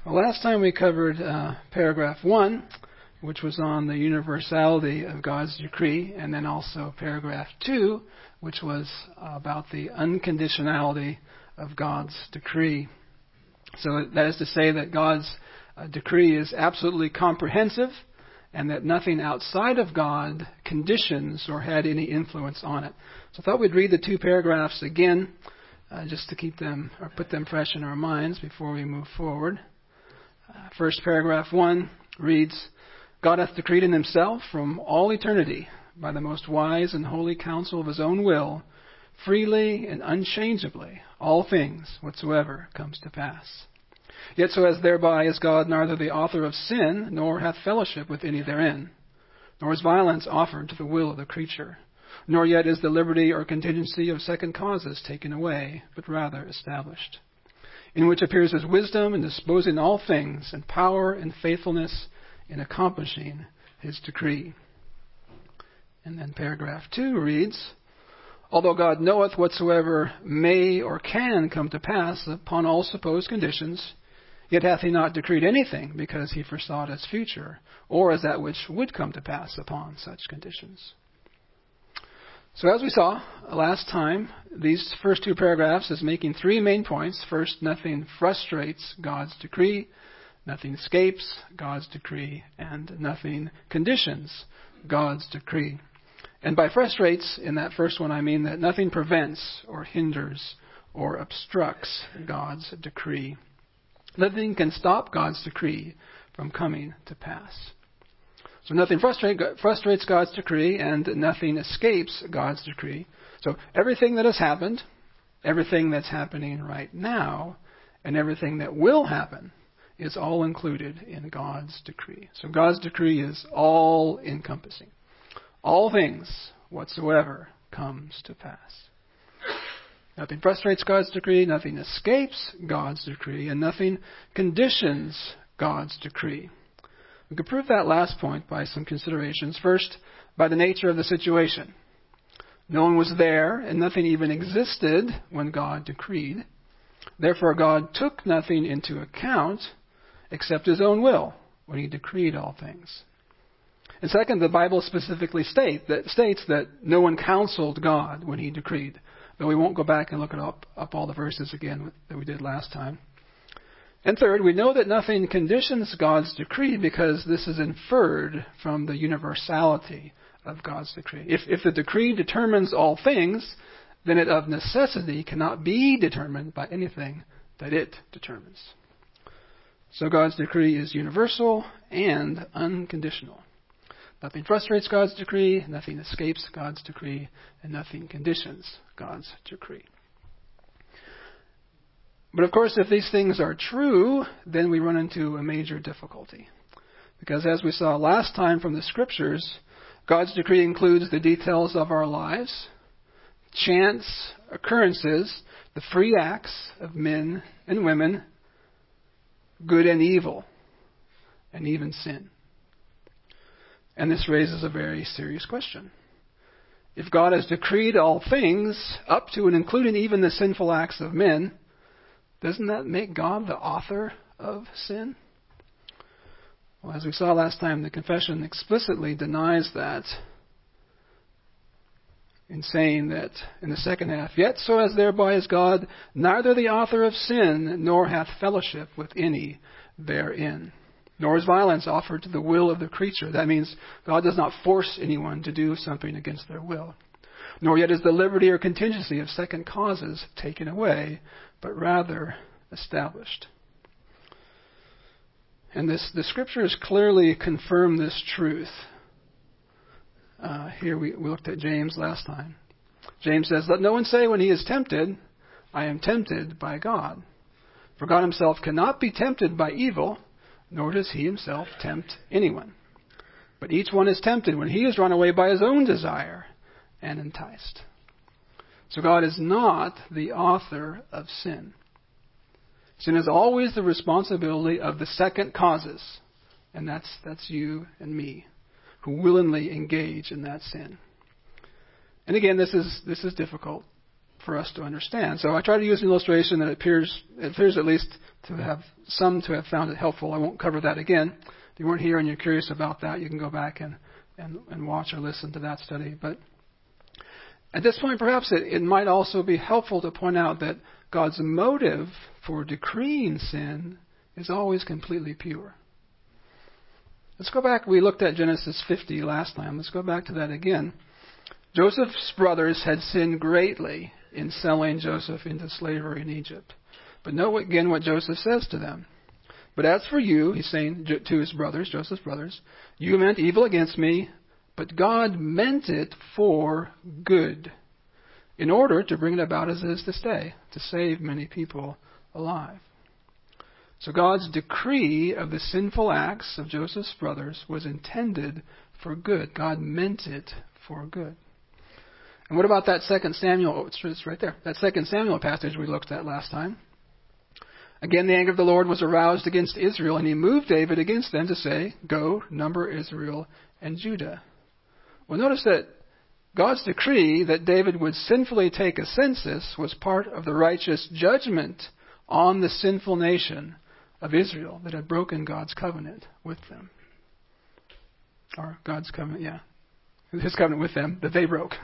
Well, last time we covered paragraph 1, which was on the universality of God's decree, and then also paragraph 2, which was about the unconditionality of God's decree. So that is to say that God's decree is absolutely comprehensive, and that nothing outside of God conditions or had any influence on it. So I thought we'd read the two paragraphs again, just to keep them or put them fresh in our minds before we move forward. First paragraph 1 reads, God hath decreed in himself from all eternity, by the most wise and holy counsel of his own will, freely and unchangeably, all things whatsoever comes to pass. Yet so as thereby is God neither the author of sin, nor hath fellowship with any therein, nor is violence offered to the will of the creature, nor yet is the liberty or contingency of second causes taken away, but rather established. In which appears his wisdom in disposing all things, and power and faithfulness in accomplishing his decree. And then paragraph 2 reads, although God knoweth whatsoever may or can come to pass upon all supposed conditions, yet hath he not decreed anything because he foresaw it as future, or as that which would come to pass upon such conditions. So as we saw last time, these first two paragraphs is making three main points. First, nothing frustrates God's decree, nothing escapes God's decree, and nothing conditions God's decree. And by frustrates, in that first one, I mean that nothing prevents or hinders or obstructs God's decree. Nothing can stop God's decree from coming to pass. So nothing frustrates God's decree, and nothing escapes God's decree. So everything that has happened, everything that's happening right now, and everything that will happen is all included in God's decree. So God's decree is all-encompassing. All things whatsoever comes to pass. Nothing frustrates God's decree, nothing escapes God's decree, and nothing conditions God's decree. We could prove that last point by some considerations. First, by the nature of the situation. No one was there, and nothing even existed when God decreed. Therefore, God took nothing into account except his own will when he decreed all things. And second, the Bible specifically states that no one counseled God when he decreed. Though we won't go back and look up all the verses again that we did last time. And third, we know that nothing conditions God's decree because this is inferred from the universality of God's decree. If the decree determines all things, then it of necessity cannot be determined by anything that it determines. So God's decree is universal and unconditional. Nothing frustrates God's decree, nothing escapes God's decree, and nothing conditions God's decree. But of course, if these things are true, then we run into a major difficulty. Because as we saw last time from the Scriptures, God's decree includes the details of our lives, chance occurrences, the free acts of men and women, good and evil, and even sin. And this raises a very serious question. If God has decreed all things, up to and including even the sinful acts of men, doesn't that make God the author of sin? Well, as we saw last time, the confession explicitly denies that in saying that in the second half, yet so as thereby is God neither the author of sin, nor hath fellowship with any therein. Nor is violence offered to the will of the creature. That means God does not force anyone to do something against their will. Nor yet is the liberty or contingency of second causes taken away, but rather established. And the Scriptures clearly confirm this truth. Here we looked at James last time. James says, let no one say when he is tempted, I am tempted by God. For God himself cannot be tempted by evil, nor does he himself tempt anyone. But each one is tempted when he is run away by his own desire and enticed. So God is not the author of sin. Sin is always the responsibility of the second causes. And that's you and me, who willingly engage in that sin. And again, this is difficult for us to understand. So I try to use an illustration that appears at least to have found it helpful. I won't cover that again. If you weren't here and you're curious about that, you can go back and watch or listen to that study. But at this point, perhaps it might also be helpful to point out that God's motive for decreeing sin is always completely pure. Let's go back. We looked at Genesis 50 last time. Let's go back to that again. Joseph's brothers had sinned greatly in selling Joseph into slavery in Egypt. But note again what Joseph says to them. But as for you, he's saying to his brothers, Joseph's brothers, you meant evil against me, but God meant it for good, in order to bring it about as it is this day, to save many people alive. So God's decree of the sinful acts of Joseph's brothers was intended for good. God meant it for good. And what about that 2 Samuel? It's right there. That 2 Samuel passage we looked at last time. Again, the anger of the Lord was aroused against Israel, and he moved David against them to say, go, number Israel and Judah. Well, notice that God's decree that David would sinfully take a census was part of the righteous judgment on the sinful nation of Israel that had broken God's covenant with them. Or God's covenant, his covenant with them that they broke.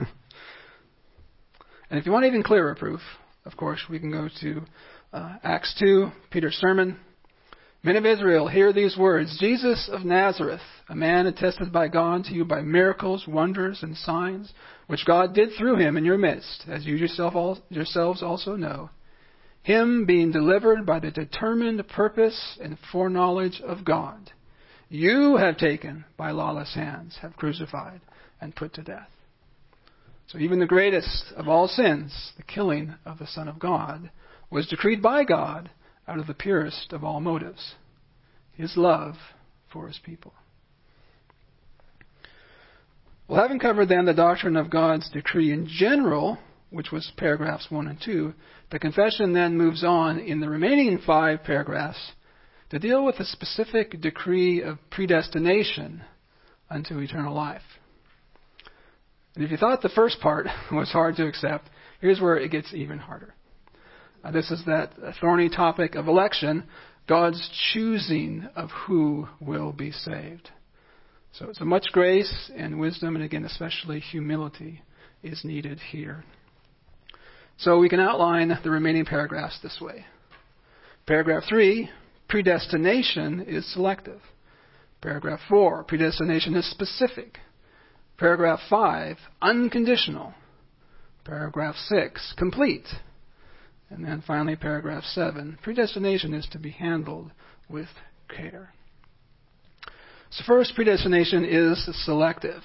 And if you want even clearer proof, of course, we can go to Acts 2, Peter's sermon. Men of Israel, hear these words. Jesus of Nazareth, a man attested by God to you by miracles, wonders, and signs, which God did through him in your midst, as you yourselves also know. Him being delivered by the determined purpose and foreknowledge of God, you have taken by lawless hands, have crucified and put to death. So even the greatest of all sins, the killing of the Son of God, was decreed by God out of the purest of all motives, his love for his people. Well, having covered then the doctrine of God's decree in general, which was paragraphs 1 and 2, the confession then moves on in the remaining 5 paragraphs to deal with a specific decree of predestination unto eternal life. And if you thought the first part was hard to accept, here's where it gets even harder. This is that thorny topic of election, God's choosing of who will be saved. So much grace and wisdom, and again, especially humility, is needed here. So we can outline the remaining paragraphs this way. Paragraph 3, predestination is selective. Paragraph 4, predestination is specific. Paragraph 5, unconditional. Paragraph 6, complete. And then finally, paragraph 7, predestination is to be handled with care. So first, predestination is selective.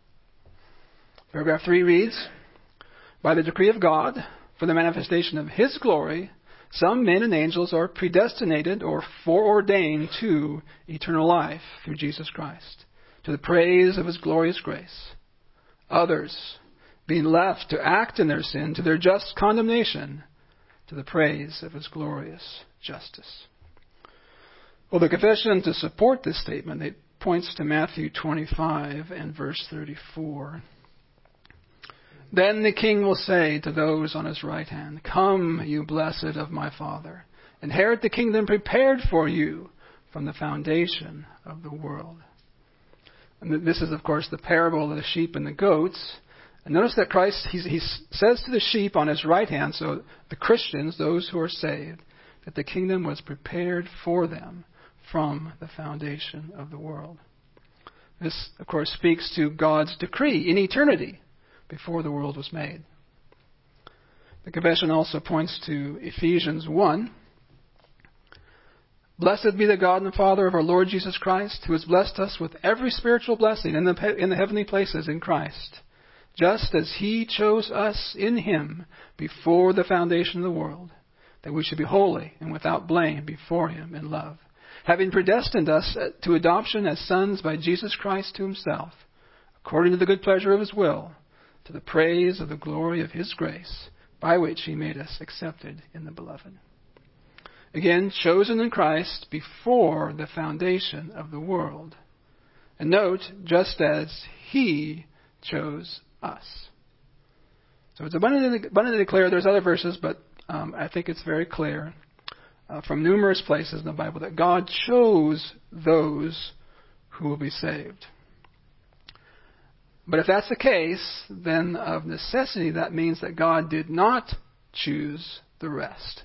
Paragraph 3 reads, by the decree of God, for the manifestation of his glory, some men and angels are predestinated or foreordained to eternal life through Jesus Christ, to the praise of his glorious grace. Others, being left to act in their sin to their just condemnation, to the praise of his glorious justice. Well, the confession to support this statement, it points to Matthew 25 and verse 34. Then the king will say to those on his right hand, come, you blessed of my Father, inherit the kingdom prepared for you from the foundation of the world. And this is, of course, the parable of the sheep and the goats. And notice that Christ, he says to the sheep on his right hand, so the Christians, those who are saved, that the kingdom was prepared for them from the foundation of the world. This, of course, speaks to God's decree in eternity before the world was made. The confession also points to Ephesians 1. Blessed be the God and Father of our Lord Jesus Christ, who has blessed us with every spiritual blessing in the heavenly places in Christ, just as he chose us in him before the foundation of the world, that we should be holy and without blame before him in love, having predestined us to adoption as sons by Jesus Christ to himself, according to the good pleasure of his will, to the praise of the glory of his grace, by which he made us accepted in the beloved. Again, chosen in Christ before the foundation of the world. And note, just as he chose us. So it's abundantly clear. There's other verses, but I think it's very clear from numerous places in the Bible that God chose those who will be saved. But if that's the case, then of necessity that means that God did not choose the rest.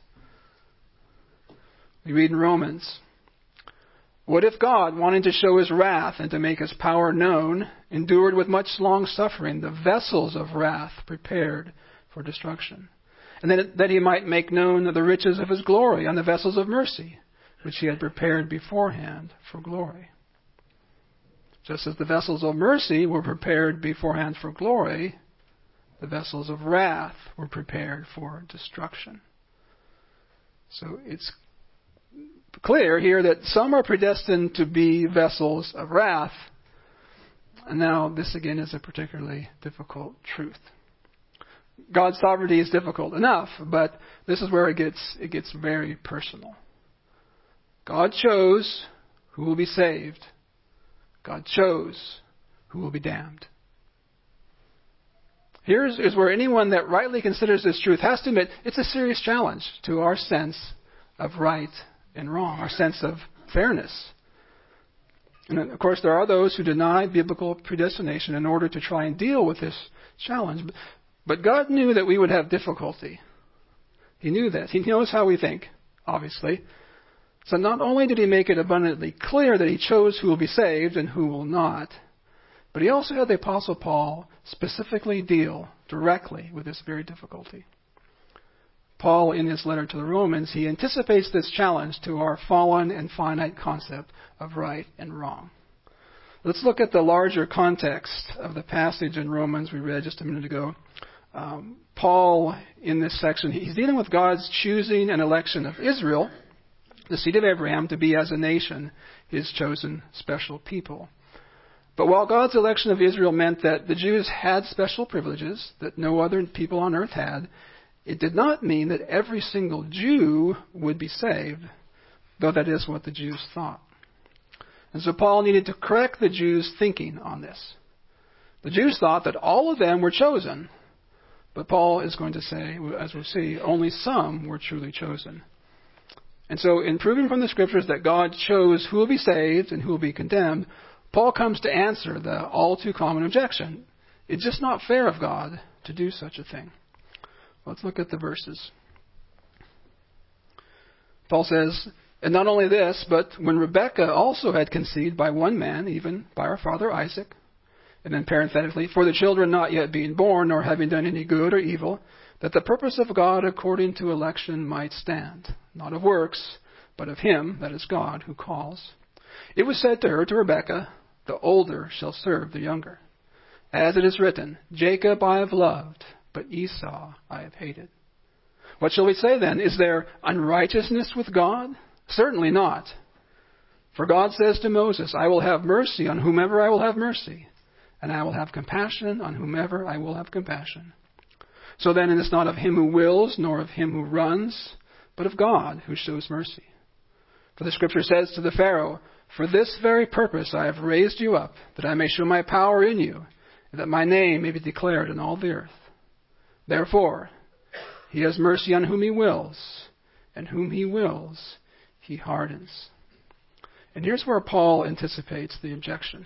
We read in Romans, "What if God, wanting to show his wrath and to make his power known, endured with much long suffering the vessels of wrath prepared for destruction, and that he might make known the riches of his glory on the vessels of mercy, which he had prepared beforehand for glory?" Just as the vessels of mercy were prepared beforehand for glory, the vessels of wrath were prepared for destruction. So it's clear here that some are predestined to be vessels of wrath. And now this again is a particularly difficult truth. God's sovereignty is difficult enough, but this is where it gets very personal. God chose who will be saved. God chose who will be damned. Here's where anyone that rightly considers this truth has to admit it's a serious challenge to our sense of right and wrong, our sense of fairness. And of course, there are those who deny biblical predestination in order to try and deal with this challenge. But God knew that we would have difficulty. He knew that. He knows how we think, obviously. So not only did he make it abundantly clear that he chose who will be saved and who will not, but he also had the Apostle Paul specifically deal directly with this very difficulty. Paul, in his letter to the Romans, he anticipates this challenge to our fallen and finite concept of right and wrong. Let's look at the larger context of the passage in Romans we read just a minute ago. Paul, in this section, he's dealing with God's choosing and election of Israel, the seed of Abraham, to be as a nation his chosen special people. But while God's election of Israel meant that the Jews had special privileges that no other people on earth had, it did not mean that every single Jew would be saved, though that is what the Jews thought. And so Paul needed to correct the Jews' thinking on this. The Jews thought that all of them were chosen, but Paul is going to say, as we'll see, only some were truly chosen. And so in proving from the Scriptures that God chose who will be saved and who will be condemned, Paul comes to answer the all too common objection. It's just not fair of God to do such a thing. Let's look at the verses. Paul says, "And not only this, but when Rebekah also had conceived by one man, even by our father Isaac," and then parenthetically, "for the children not yet being born, nor having done any good or evil, that the purpose of God according to election might stand, not of works, but of him, that is God, who calls. It was said to her, to Rebekah, the older shall serve the younger. As it is written, Jacob I have loved, but Esau I have hated. What shall we say then? Is there unrighteousness with God? Certainly not. For God says to Moses, I will have mercy on whomever I will have mercy, and I will have compassion on whomever I will have compassion. So then it is not of him who wills, nor of him who runs, but of God who shows mercy. For the Scripture says to the Pharaoh, For this very purpose I have raised you up, that I may show my power in you, and that my name may be declared in all the earth. Therefore, he has mercy on whom he wills, and whom he wills, he hardens." And here's where Paul anticipates the objection.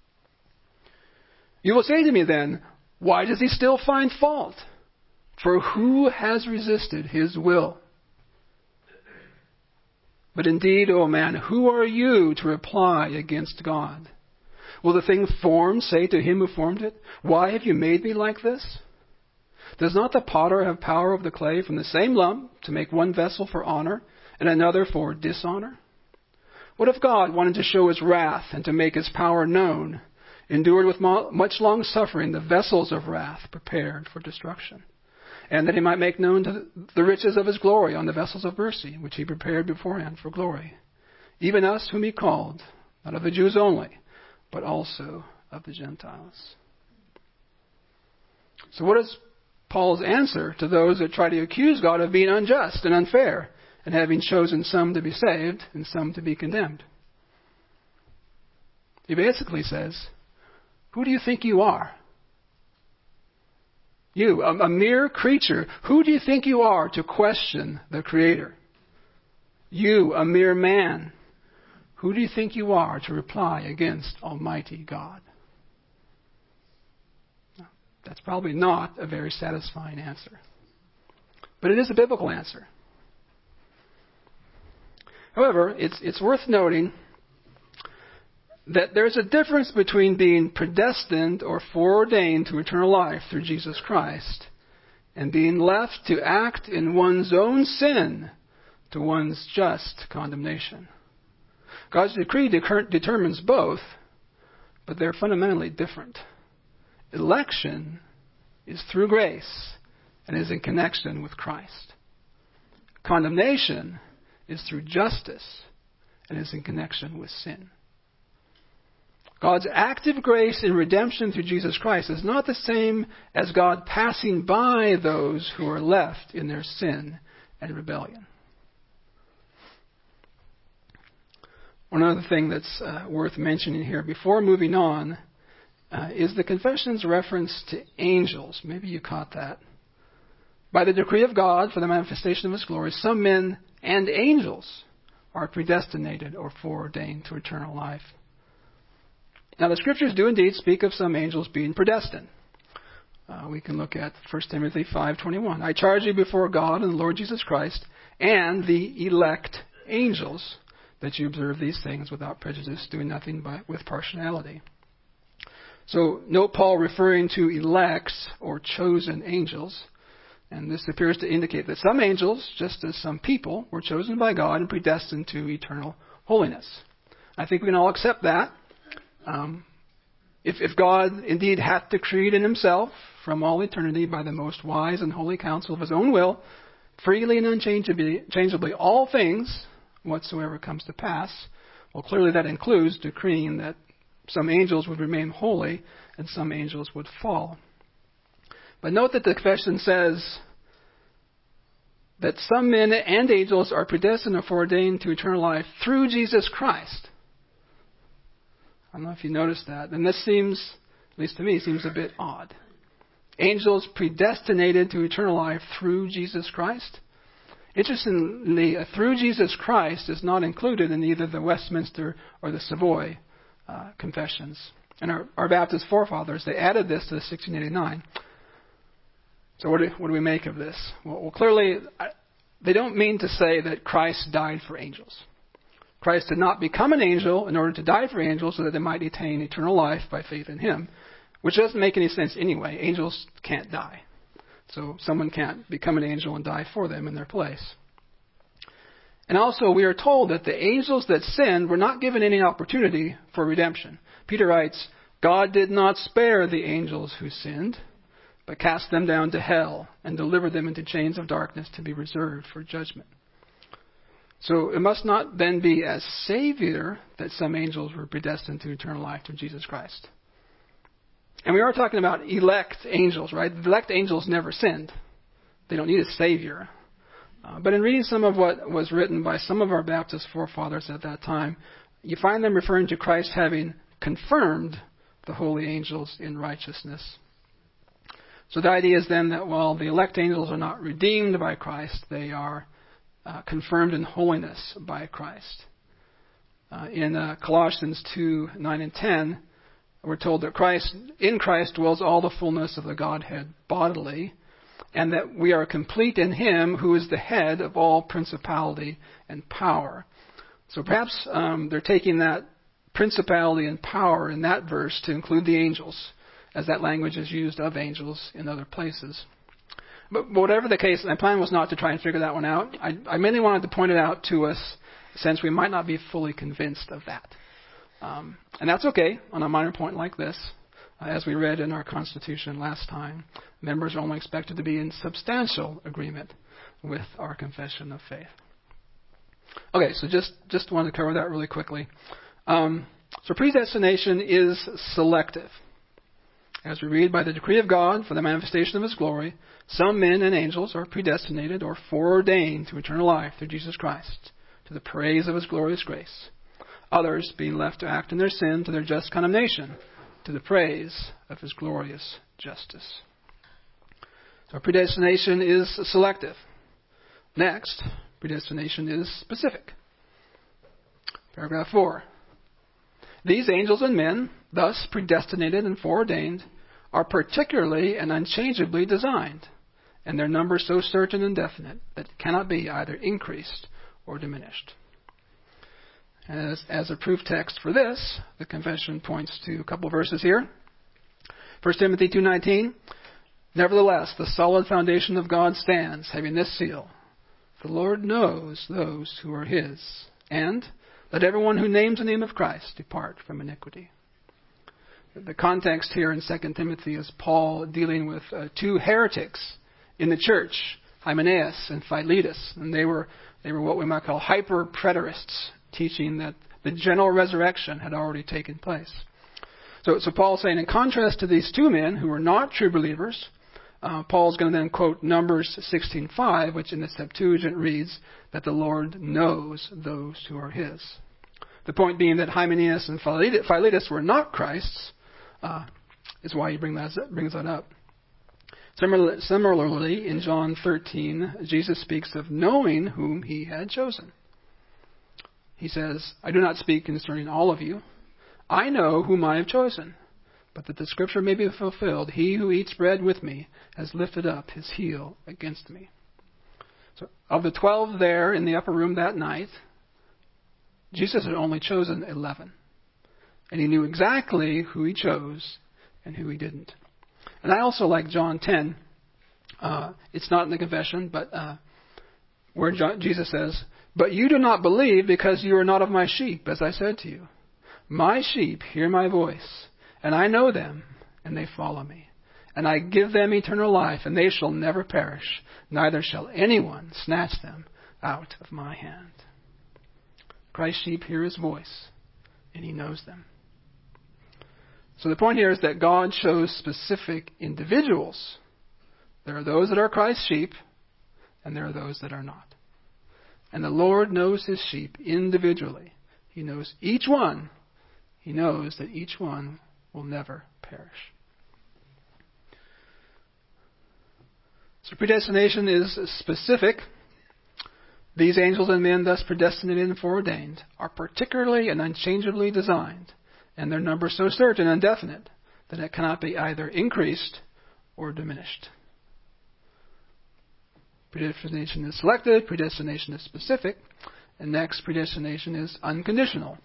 "You will say to me then, why does he still find fault? For who has resisted his will? But indeed, O man, who are you to reply against God? Will the thing formed say to him who formed it, Why have you made me like this? Does not the potter have power of the clay from the same lump to make one vessel for honor and another for dishonor? What if God wanted to show his wrath and to make his power known, endured with much long suffering the vessels of wrath prepared for destruction, and that he might make known the riches of his glory on the vessels of mercy, which he prepared beforehand for glory, even us whom he called, not of the Jews only, but also of the Gentiles." So what is Paul's answer to those that try to accuse God of being unjust and unfair and having chosen some to be saved and some to be condemned? He basically says, who do you think you are? You, a mere creature, who do you think you are to question the Creator? You, a mere man, who do you think you are to reply against Almighty God? That's probably not a very satisfying answer. But it is a biblical answer. However, it's worth noting that there's a difference between being predestined or foreordained to eternal life through Jesus Christ and being left to act in one's own sin to one's just condemnation. God's decree determines both, but they're fundamentally different. Election is through grace and is in connection with Christ. Condemnation is through justice and is in connection with sin. God's active grace in redemption through Jesus Christ is not the same as God passing by those who are left in their sin and rebellion. One other thing that's worth mentioning here before moving on is the confession's reference to angels. Maybe you caught that. By the decree of God for the manifestation of His glory, some men and angels are predestinated or foreordained to eternal life. Now, the Scriptures do indeed speak of some angels being predestined. We can look at 1 Timothy 5:21. I charge you before God and the Lord Jesus Christ and the elect angels that you observe these things without prejudice, doing nothing with partiality. So, note Paul referring to elects or chosen angels. And this appears to indicate that some angels, just as some people, were chosen by God and predestined to eternal holiness. I think we can all accept that. If God indeed hath decreed in Himself from all eternity by the most wise and holy counsel of His own will, freely and unchangeably all things whatsoever comes to pass, well, clearly that includes decreeing that some angels would remain holy and some angels would fall. But note that the confession says that some men and angels are predestined or foreordained to eternal life through Jesus Christ. I don't know if you noticed that. And this seems, at least to me, seems a bit odd. Angels predestinated to eternal life through Jesus Christ? Interestingly, through Jesus Christ is not included in either the Westminster or the Savoy confessions. And our Baptist forefathers, they added this to the 1689. So what do we make of this? Well, clearly, they don't mean to say that Christ died for angels. Christ did not become an angel in order to die for angels so that they might attain eternal life by faith in Him, which doesn't make any sense anyway. Angels can't die. So someone can't become an angel and die for them in their place. And also, we are told that the angels that sinned were not given any opportunity for redemption. Peter writes, God did not spare the angels who sinned, but cast them down to hell and delivered them into chains of darkness to be reserved for judgment. So it must not then be as Savior that some angels were predestined to eternal life through Jesus Christ. And we are talking about elect angels, right? The elect angels never sinned. They don't need a Savior. But in reading some of what was written by some of our Baptist forefathers at that time, you find them referring to Christ having confirmed the holy angels in righteousness. So the idea is then that while the elect angels are not redeemed by Christ, they are confirmed in holiness by Christ. In Colossians 2:9 and 10, we're told that in Christ dwells all the fullness of the Godhead bodily, and that we are complete in Him who is the head of all principality and power. So perhaps they're taking that principality and power in that verse to include the angels, as that language is used of angels in other places. But whatever the case, my plan was not to try and figure that one out. I mainly wanted to point it out to us since we might not be fully convinced of that. And that's okay on a minor point like this. As we read in our Constitution last time, members are only expected to be in substantial agreement with our confession of faith. Okay, so just wanted to cover that really quickly. So predestination is selective. As we read, by the decree of God for the manifestation of His glory, some men and angels are predestinated or foreordained to eternal life through Jesus Christ, to the praise of His glorious grace. Others being left to act in their sin to their just condemnation, to the praise of His glorious justice. So predestination is selective. Next, predestination is specific. Paragraph 4. These angels and men, thus predestinated and foreordained, are particularly and unchangeably designed, and their number so certain and definite that it cannot be either increased or diminished. As a proof text for this, the confession points to a couple verses here. 1 Timothy 2:19, nevertheless, the solid foundation of God stands, having this seal, the Lord knows those who are his, and let everyone who names the name of Christ depart from iniquity. The context here in 2 Timothy is Paul dealing with two heretics in the church, Hymenaeus and Philetus, and they were what we might call hyper-preterists, teaching that the general resurrection had already taken place. So Paul's saying, in contrast to these two men who were not true believers, Paul's going to then quote Numbers 16:5, which in the Septuagint reads that the Lord knows those who are his. The point being that Hymenaeus and Philetus were not Christ's, is why he brings that up. Similarly, in John 13, Jesus speaks of knowing whom he had chosen. He says, I do not speak concerning all of you. I know whom I have chosen, but that the scripture may be fulfilled, he who eats bread with me has lifted up his heel against me. So of the 12 there in the upper room that night, Jesus had only chosen 11. And he knew exactly who he chose and who he didn't. And I also like John 10. It's not in the confession, but where Jesus says, but you do not believe because you are not of my sheep, as I said to you. My sheep hear my voice, and I know them, and they follow me. And I give them eternal life, and they shall never perish, neither shall anyone snatch them out of my hand. Christ's sheep hear his voice, and he knows them. So the point here is that God chose specific individuals. There are those that are Christ's sheep, and there are those that are not. And the Lord knows his sheep individually. He knows each one. He knows that each one will never perish. So predestination is specific. These angels and men, thus predestinated and foreordained, are particularly and unchangeably designed, and their number so certain and definite that it cannot be either increased or diminished. Predestination is selective, predestination is specific, and next, predestination is unconditional.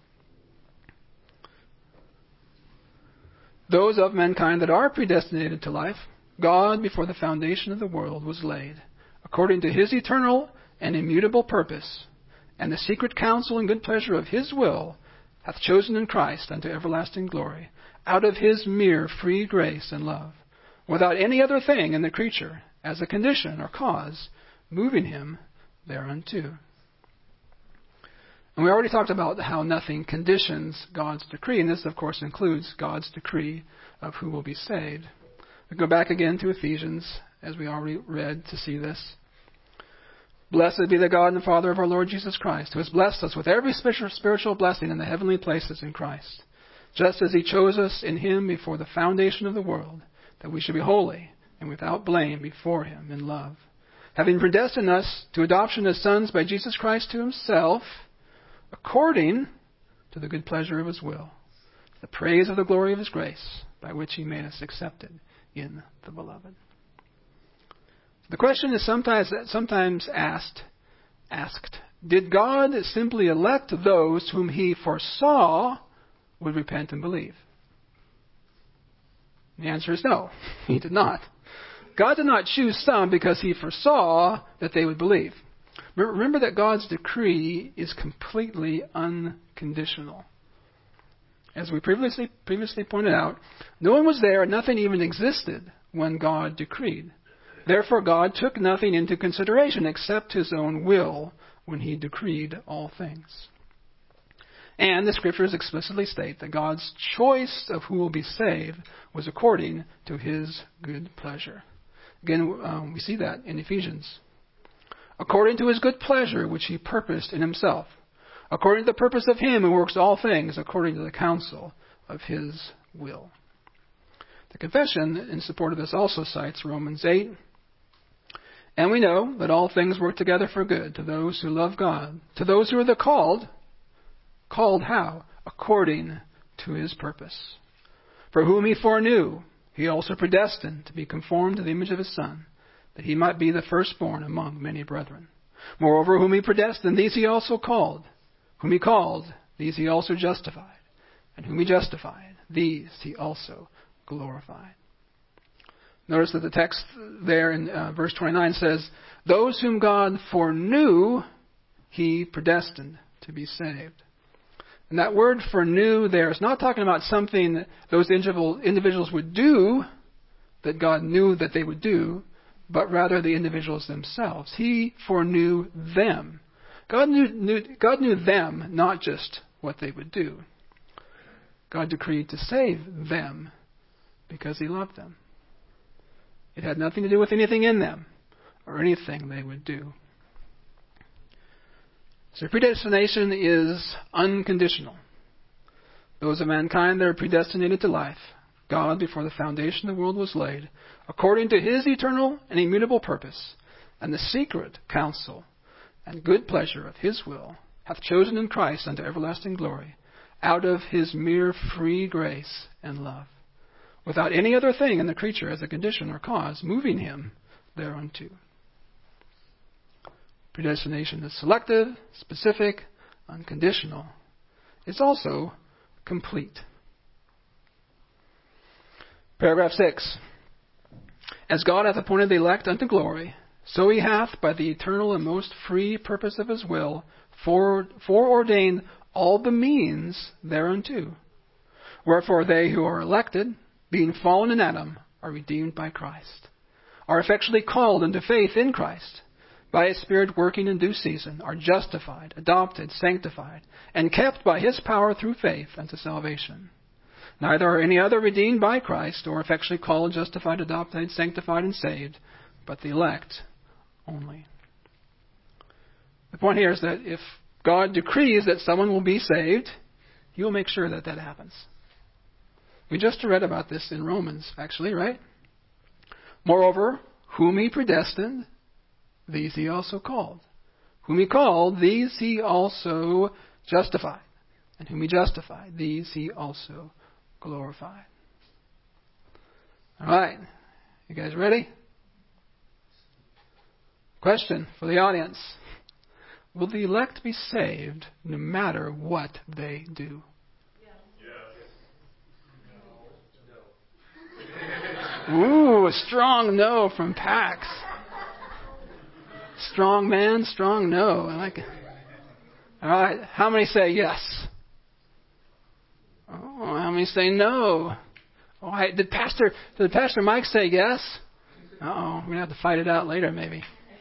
Those of mankind that are predestinated to life, God, before the foundation of the world was laid, according to his eternal and immutable purpose, and the secret counsel and good pleasure of his will, hath chosen in Christ unto everlasting glory, out of his mere free grace and love, without any other thing in the creature, as a condition or cause, moving him thereunto. And we already talked about how nothing conditions God's decree, and this, of course, includes God's decree of who will be saved. We go back again to Ephesians, as we already read, to see this. Blessed be the God and Father of our Lord Jesus Christ, who has blessed us with every spiritual blessing in the heavenly places in Christ, just as he chose us in him before the foundation of the world, that we should be holy and without blame before him in love, having predestined us to adoption as sons by Jesus Christ to himself, according to the good pleasure of his will, the praise of the glory of his grace, by which he made us accepted in the beloved. The question is sometimes asked, did God simply elect those whom he foresaw would repent and believe? The answer is no, he did not. God did not choose some because he foresaw that they would believe. Remember that God's decree is completely unconditional. As we previously pointed out, no one was there and nothing even existed when God decreed. Therefore, God took nothing into consideration except his own will when he decreed all things. And the scriptures explicitly state that God's choice of who will be saved was according to his good pleasure. Again, we see that in Ephesians. According to his good pleasure, which he purposed in himself. According to the purpose of him who works all things according to the counsel of his will. The confession in support of this also cites Romans 8, And we know that all things work together for good to those who love God, to those who are the called. Called how? According to his purpose. For whom he foreknew, he also predestined to be conformed to the image of his Son, that he might be the firstborn among many brethren. Moreover, whom he predestined, these he also called. Whom he called, these he also justified. And whom he justified, these he also glorified. Notice that the text there in verse 29 says, those whom God foreknew, he predestined to be saved. And that word foreknew there is not talking about something that those individuals would do that God knew that they would do, but rather the individuals themselves. He foreknew them. God knew them, not just what they would do. God decreed to save them because he loved them. It had nothing to do with anything in them or anything they would do. So predestination is unconditional. Those of mankind that are predestinated to life, God, before the foundation of the world was laid, according to his eternal and immutable purpose, and the secret counsel and good pleasure of his will, hath chosen in Christ unto everlasting glory, out of his mere free grace and love, without any other thing in the creature as a condition or cause moving him thereunto. Predestination is selective, specific, unconditional. It's also complete. Paragraph 6. As God hath appointed the elect unto glory, so he hath, by the eternal and most free purpose of his will, foreordained all the means thereunto. Wherefore they who are elected, being fallen in Adam, are redeemed by Christ, are effectually called unto faith in Christ, by his Spirit working in due season, are justified, adopted, sanctified, and kept by his power through faith unto salvation. Neither are any other redeemed by Christ, or effectually called, justified, adopted, sanctified, and saved, but the elect only. The point here is that if God decrees that someone will be saved, he will make sure that that happens. We just read about this in Romans, actually, right? Moreover, whom he predestined, these he also called. Whom he called, these he also justified. And whom he justified, these he also glorified. All right. You guys ready? Question for the audience. Will the elect be saved no matter what they do? Ooh, a strong no from Pax. Strong man, strong no. I like it. All right. How many say yes? Oh, how many say no? Oh, did Pastor Mike say yes? Uh-oh. We're going to have to fight it out later, maybe.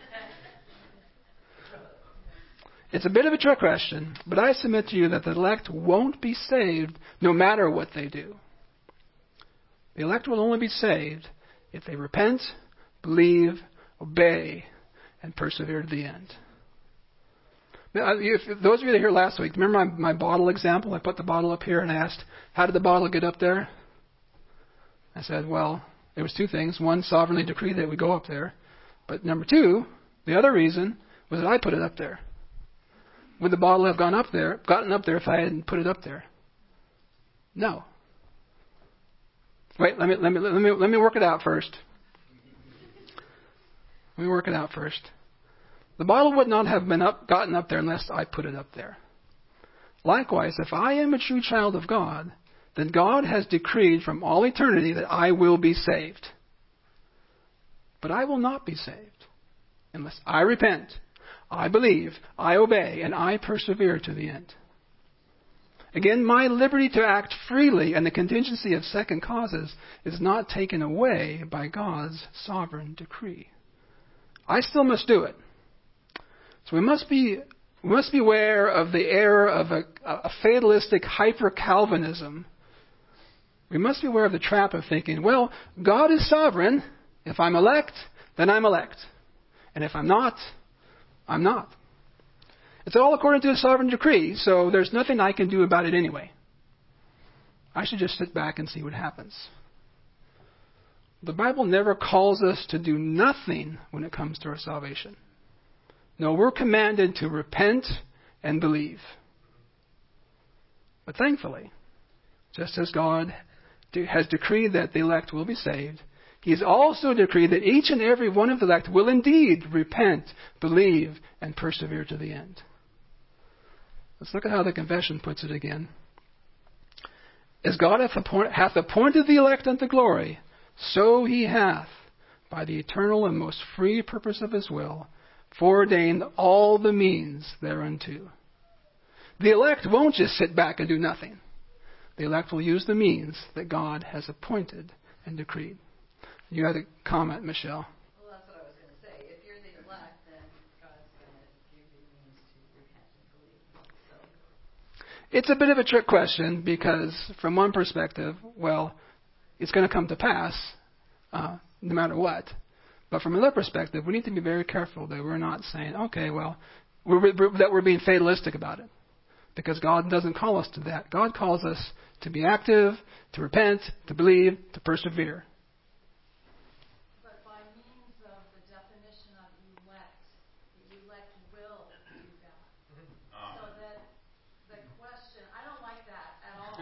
It's a bit of a trick question, but I submit to you that the elect won't be saved no matter what they do. The elect will only be saved if they repent, believe, obey, and persevere to the end. Now, those of you that were here last week, remember my bottle example? I put the bottle up here and asked, how did the bottle get up there? I said, well, there was two things. One, sovereignly decreed that it would go up there. But number two, the other reason was that I put it up there. Would the bottle have gotten up there if I hadn't put it up there? No. Wait, let me work it out first. Let me work it out first. The bottle would not have gotten up there unless I put it up there. Likewise, if I am a true child of God, then God has decreed from all eternity that I will be saved. But I will not be saved unless I repent, I believe, I obey, and I persevere to the end. Again, my liberty to act freely and the contingency of second causes is not taken away by God's sovereign decree. I still must do it. So we must be aware of the error of a fatalistic hyper-Calvinism. We must be aware of the trap of thinking, well, God is sovereign. If I'm elect, then I'm elect. And if I'm not, I'm not. It's all according to a sovereign decree, so there's nothing I can do about it anyway. I should just sit back and see what happens. The Bible never calls us to do nothing when it comes to our salvation. No, we're commanded to repent and believe. But thankfully, just as God has decreed that the elect will be saved, He has also decreed that each and every one of the elect will indeed repent, believe, and persevere to the end. Let's look at how the confession puts it again. As God hath appointed the elect unto glory, so He hath, by the eternal and most free purpose of His will, foreordained all the means thereunto. The elect won't just sit back and do nothing. The elect will use the means that God has appointed and decreed. You had a comment, Michelle. Well, that's what I was going to say. If you're the elect, then God's going to give you means to repent and believe. So. It's a bit of a trick question because from one perspective, well, it's going to come to pass no matter what. But from another perspective, we need to be very careful that we're not saying, okay, well, that we're being fatalistic about it. Because God doesn't call us to that. God calls us to be active, to repent, to believe, to persevere. But by means of the definition of elect, the elect will do that. So that the question, I don't like that at all.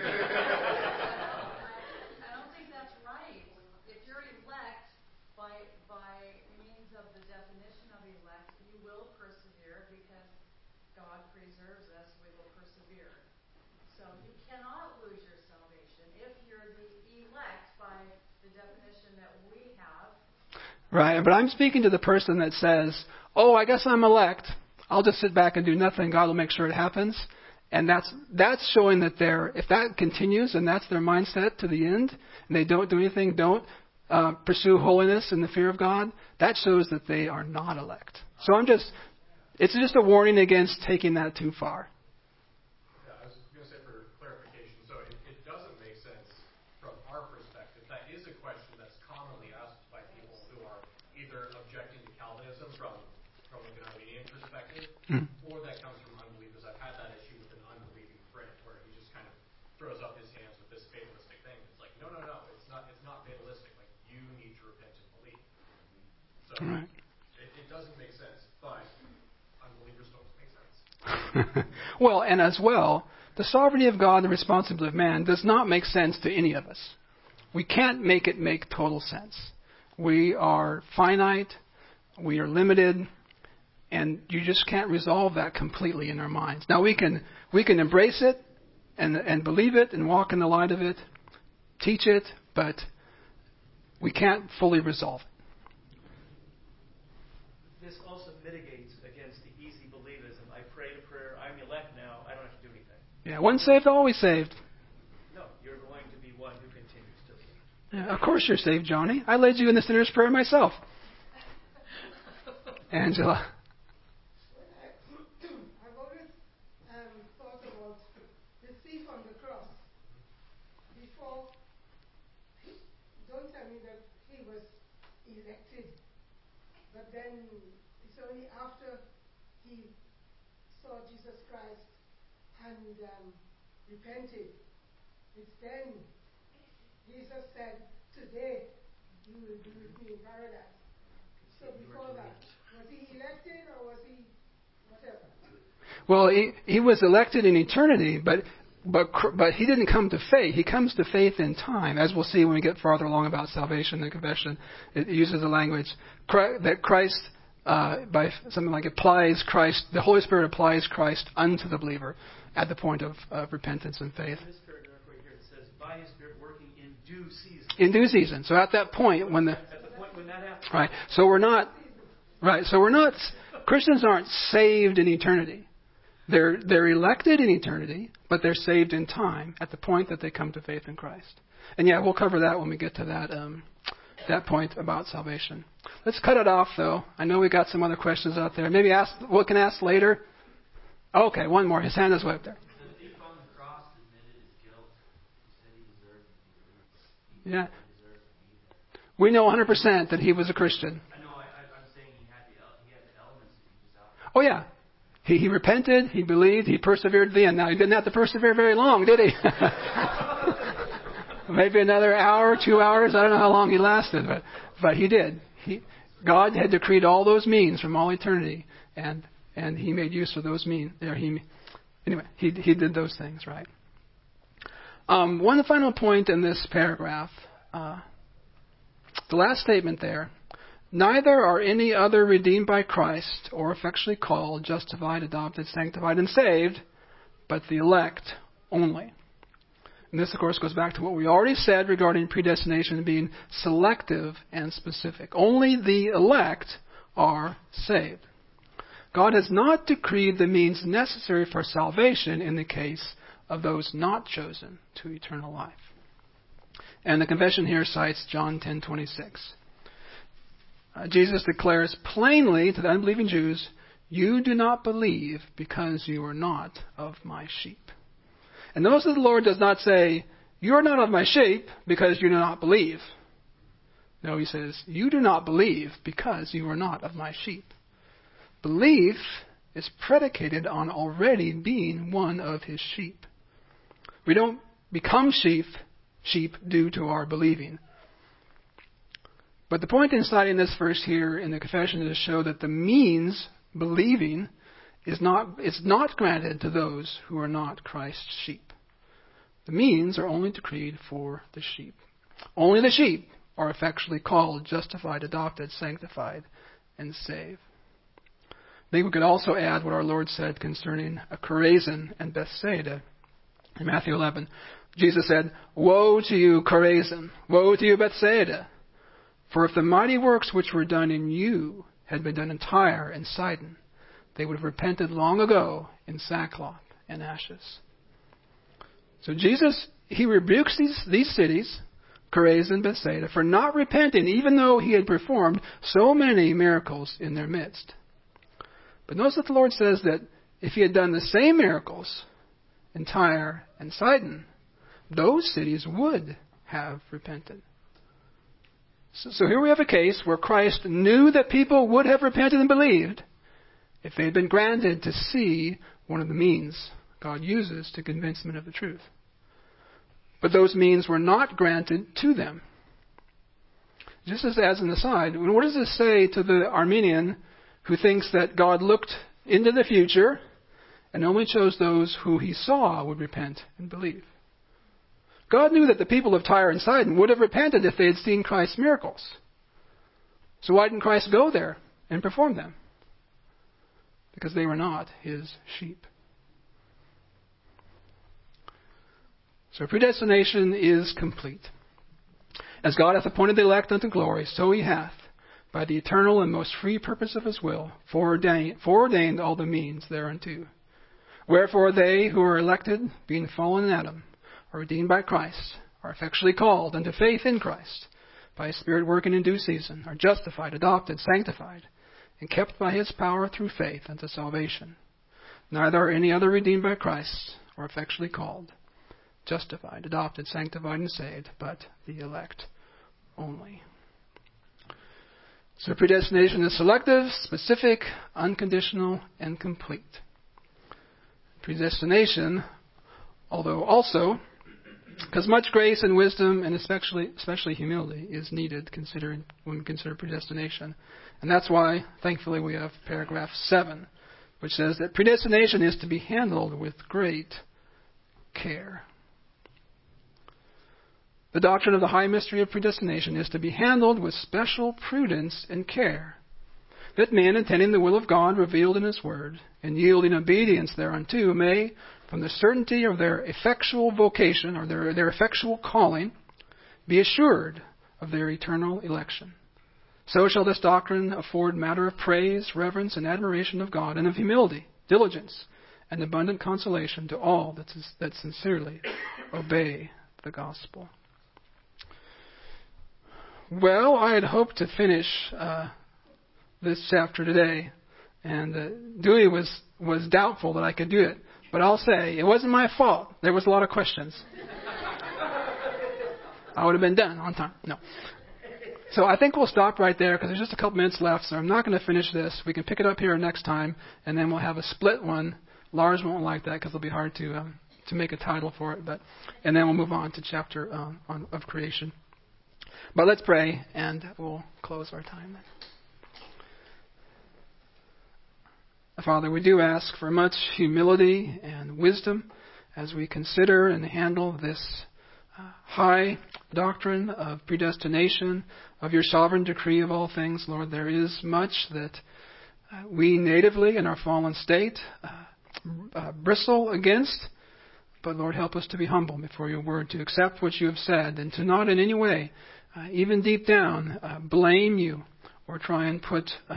I don't think that's right. If you're elect by means of the definition of elect, you will persevere because God preserves us, we will persevere. So you cannot lose your salvation if you're the elect by the definition that we have. Right, but I'm speaking to the person that says, oh, I guess I'm elect. I'll just sit back and do nothing. God will make sure it happens. And that's showing that if that continues and that's their mindset to the end, and they don't do anything, don't pursue holiness and the fear of God, that shows that they are not elect. So it's just a warning against taking that too far. Yeah, I was going to say for clarification, so it doesn't make sense from our perspective. That is a question that's commonly asked by people who are either objecting to Calvinism from an Armenian perspective, or that comes from unbelievers. I've had that issue with an unbelieving friend where he just kind of throws up his hands with this fatalistic thing. It's like, no, it's not fatalistic. Like, you need to repent and believe. So Right. it doesn't make sense, but unbelievers don't make sense. Well, and as well, the sovereignty of God and the responsibility of man does not make sense to any of us. We can't make it make total sense. We are finite, we are limited, and you just can't resolve that completely in our minds. Now we can embrace it and believe it and walk in the light of it, teach it, but we can't fully resolve it. This also mitigates against the easy believism. I prayed a prayer, I'm elect now, I don't have to do anything. Yeah, once saved, always saved. No, you're going to be one who continues to believe. Yeah, of course you're saved, Johnny. I led you in the sinner's prayer myself. Angela. I've always thought about the thief on the cross. Before, don't tell me that he was elected, but then it's only after he saw Jesus Christ and repented. It's then Jesus said, today you will be with me in paradise. So before that, was he elected or was he whatever? Well, he was elected in eternity, but he didn't come to faith. He comes to faith in time, as we'll see when we get farther along about salvation and confession. It uses the language that Christ, by something like applies Christ, the Holy Spirit applies Christ unto the believer at the point of repentance and faith. In this paragraph right here, it says, by His Spirit working in due season. In due season. So at that point at the point when that happens. Right. So we're not. Christians aren't saved in eternity. They're elected in eternity, but they're saved in time at the point that they come to faith in Christ. And yeah, we'll cover that when we get to that point about salvation. Let's cut it off, though. I know we got some other questions out there. Maybe we can ask later. Okay, one more. His hand is way up there. The thief on the cross admitted his guilt. He said he deserved to be there. Yeah. We know 100% that he was a Christian. I know. I'm saying he had the elements that he was out. Oh yeah, he repented, he believed, he persevered to the end. Now he didn't have to persevere very long, did he? maybe another hour, 2 hours. I don't know how long he lasted, but he did. God had decreed all those means from all eternity, and he made use of those means. He did those things, right? One final point in this paragraph, the last statement there. Neither are any other redeemed by Christ or effectually called, justified, adopted, sanctified, and saved, but the elect only. And this, of course, goes back to what we already said regarding predestination being selective and specific. Only the elect are saved. God has not decreed the means necessary for salvation in the case of those not chosen to eternal life. And the confession here cites John 10:26. Jesus declares plainly to the unbelieving Jews, "You do not believe because you are not of my sheep." And notice that the Lord does not say, "You are not of my sheep because you do not believe." No, he says, "You do not believe because you are not of my sheep." Belief is predicated on already being one of his sheep. We don't become sheep due to our believing. But the point in citing this verse here in the confession is to show that the means, believing, is not granted to those who are not Christ's sheep. The means are only decreed for the sheep. Only the sheep are effectually called, justified, adopted, sanctified, and saved. I think we could also add what our Lord said concerning Chorazin and Bethsaida. In Matthew 11, Jesus said, "Woe to you, Chorazin! Woe to you, Bethsaida! For if the mighty works which were done in you had been done in Tyre and Sidon, they would have repented long ago in sackcloth and ashes." So Jesus, he rebukes these cities, Chorazin and Bethsaida, for not repenting, even though he had performed so many miracles in their midst. But notice that the Lord says that if he had done the same miracles in Tyre and Sidon, those cities would have repented. So here we have a case where Christ knew that people would have repented and believed if they had been granted to see one of the means God uses to convince men of the truth. But those means were not granted to them. Just as an aside, what does this say to the Arminian who thinks that God looked into the future and only chose those who he saw would repent and believe? God knew that the people of Tyre and Sidon would have repented if they had seen Christ's miracles. So why didn't Christ go there and perform them? Because they were not his sheep. So predestination is complete. As God hath appointed the elect unto glory, so he hath, by the eternal and most free purpose of his will, foreordained all the means thereunto. Wherefore they who are elected, being fallen in Adam, are redeemed by Christ, are effectually called unto faith in Christ, by his Spirit working in due season, are justified, adopted, sanctified, and kept by his power through faith unto salvation. Neither are any other redeemed by Christ, or effectually called, justified, adopted, sanctified, and saved, but the elect only. So predestination is selective, specific, unconditional, and complete. Predestination, although also, because much grace and wisdom and especially humility is needed when we consider predestination. And that's why, thankfully, we have paragraph 7, which says that predestination is to be handled with great care. The doctrine of the high mystery of predestination is to be handled with special prudence and care, that men, intending the will of God revealed in his word, and yielding obedience thereunto, may, from the certainty of their effectual vocation, or their effectual calling, be assured of their eternal election. So shall this doctrine afford matter of praise, reverence, and admiration of God, and of humility, diligence, and abundant consolation to all that sincerely obey the gospel. Well, I had hoped to finish this chapter today, and Dewey was doubtful that I could do it. But I'll say, it wasn't my fault. There was a lot of questions. I would have been done on time. No. So I think we'll stop right there because there's just a couple minutes left, so I'm not going to finish this. We can pick it up here next time, and then we'll have a split one. Lars won't like that because it'll be hard to to make a title for it, and then we'll move on to chapter of creation. But let's pray, and we'll close our time then. Father, we do ask for much humility and wisdom as we consider and handle this high doctrine of predestination, of your sovereign decree of all things. Lord, there is much that we natively in our fallen state bristle against, but Lord, help us to be humble before your word, to accept what you have said, and to not in any way, even deep down, blame you or try and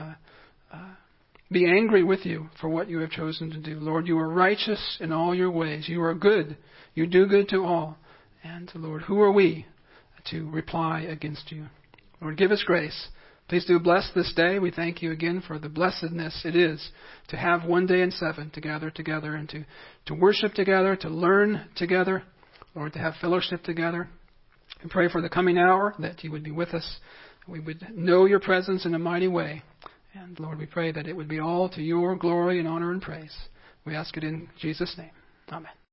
be angry with you for what you have chosen to do. Lord, you are righteous in all your ways. You are good. You do good to all. And Lord, who are we to reply against you? Lord, give us grace. Please do bless this day. We thank you again for the blessedness it is to have one day in 7 to gather together and to worship together, to learn together, Lord, to have fellowship together. We pray for the coming hour that you would be with us. We would know your presence in a mighty way. And Lord, we pray that it would be all to your glory and honor and praise. We ask it in Jesus' name. Amen.